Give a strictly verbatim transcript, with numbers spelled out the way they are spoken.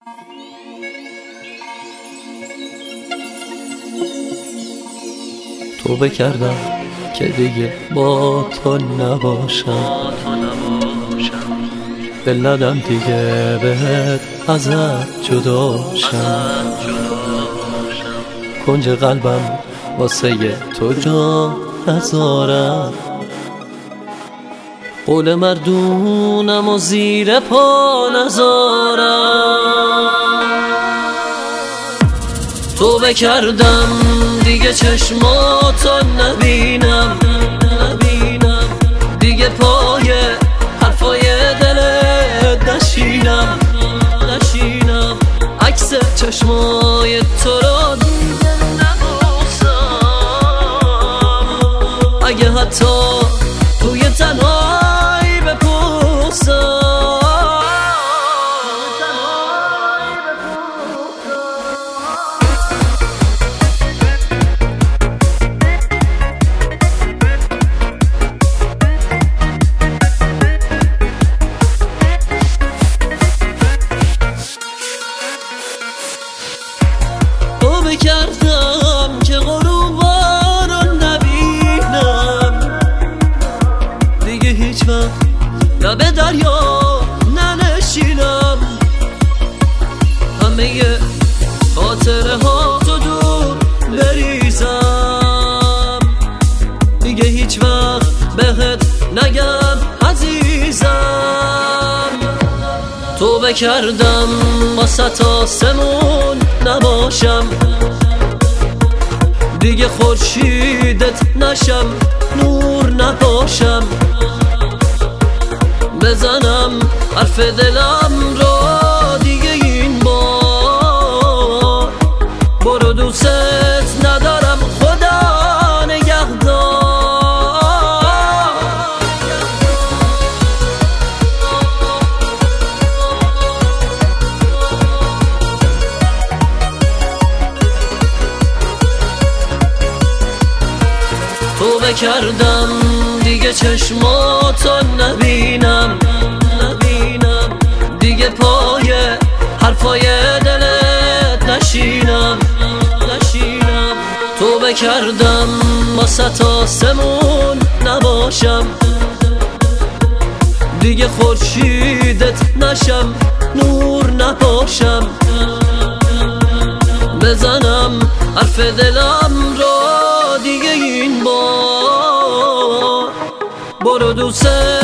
توبه کردم که دیگه با تو نباشم، دل ندم دیگه بهت ازت جدا شم. کنج قلبم واسه تو جا نذارم، قول مردونم و زیر پا نذارم. توبه کردم دیگه چشماتو نبینم، نبینم دیگه پای حرفای دلت نشینم، نشینم عکس چشمای تو رو دیگه نبوسم، اگه حتی توی تنهایی بپوسم. توبه کردم که غروبا رو نبینم، دیگه هیچ وقت لب دریا ننشینم، همه خاطره ها تو دور بریزم، دیگه هیچ وقت بهت نگم عزیزم. توبه کردم واسه آسمون نباشم، دیگه خورشیدت نشم، نور نباشم، بزنم حرف دلم رو دیگه این بار. برو دوست ندارم، خدا نگهدار. توبه کردم دیگه چشماتو نبینم، نبینم دیگه پای حرفای دلت نشینم، نشینم توبه کردم واسه آسمون نباشم، دیگه خورشیدت نشم، نور نباشم، بزنم حرف دلم رو دیگه این بار. برو دوست